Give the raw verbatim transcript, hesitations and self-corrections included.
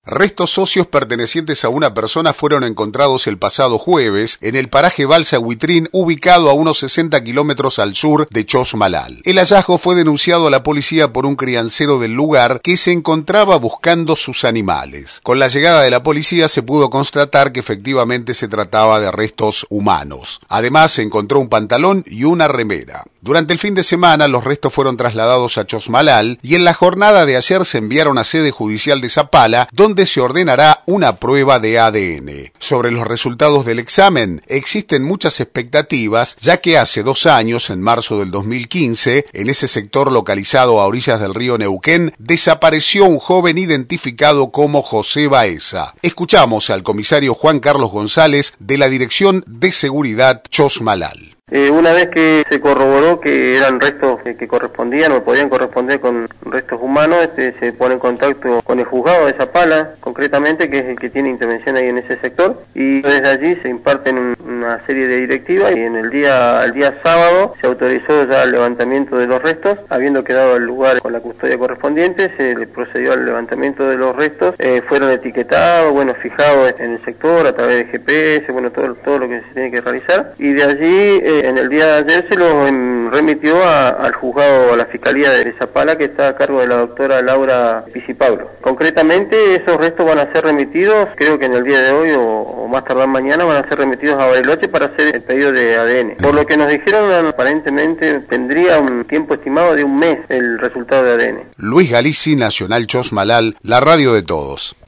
Restos óseos pertenecientes a una persona fueron encontrados el pasado jueves en el paraje Balsa Huitrín, ubicado a unos sesenta kilómetros al sur de Chosmalal. El hallazgo fue denunciado a la policía por un criancero del lugar que se encontraba buscando sus animales. Con la llegada de la policía se pudo constatar que efectivamente se trataba de restos humanos. Además, se encontró un pantalón y una remera. Durante el fin de semana, los restos fueron trasladados a Chosmalal y en la jornada de ayer se enviaron a sede judicial de Zapala, donde se ordenará una prueba de A D N. Sobre los resultados del examen, existen muchas expectativas, ya que hace dos años, en marzo del dos mil quince, en ese sector localizado a orillas del río Neuquén, desapareció un joven identificado como José Baeza. Escuchamos al comisario Juan Carlos González de la Dirección de Seguridad Chosmalal. Eh, una vez que se corroboró que eran restos que, que correspondían o podían corresponder con restos humanos, este, se pone en contacto con el juzgado de Zapala, concretamente, que es el que tiene intervención ahí en ese sector, y desde allí se imparten un, una serie de directivas y en el día, el día sábado se autorizó ya el levantamiento de los restos, habiendo quedado el lugar con la custodia correspondiente, se le procedió al levantamiento de los restos, eh, fueron etiquetados, bueno, fijados en el sector a través de G P S, bueno, todo, todo lo que se tiene que realizar, y de allí eh, en el día de ayer se lo remitió a, al juzgado, a la Fiscalía de Zapala, que está a cargo de la doctora Laura Pizzi Pablo. Concretamente, esos restos van a ser remitidos, creo que en el día de hoy o, o más tardar mañana, van a ser remitidos a Bariloche para hacer el pedido de A D N. Por lo que nos dijeron, aparentemente tendría un tiempo estimado de un mes el resultado de A D N. Luis Galici, Nacional Chosmalal, la radio de todos.